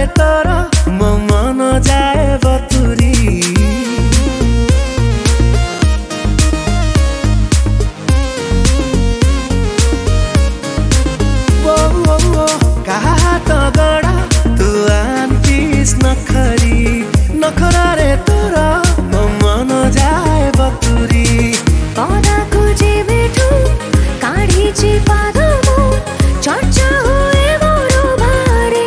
तर म मन जाए बतुरी कहाँ त गडा तू आन्टिस नखरी नखरा रे तर म मन जाए बतुरी पदाको जे बेठो काढीची पादमो चर्चा हुए बडो भारी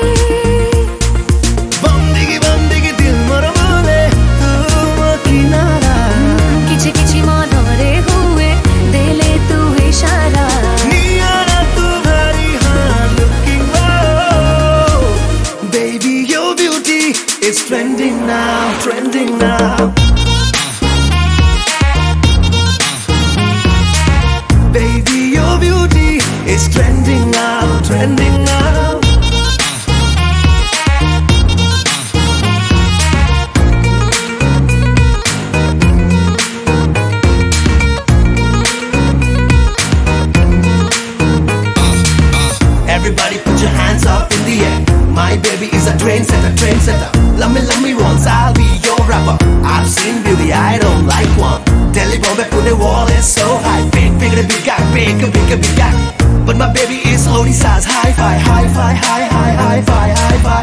बन्दिगी दिल मोर बोले तू म किनारा किछि किछि मनरे हुए देले तू इशारा नियारा तू very hard looking oh baby your beauty is trending now baby your beauty is trending now Everybody put your hands up in the air. My baby is a trendsetter. Love me once, I'll be your rapper. I've seen beauty, I don't like one. Delhi, Bombay, Pune, wall is so high. Big guy. But my baby is Odisha's hi-fi.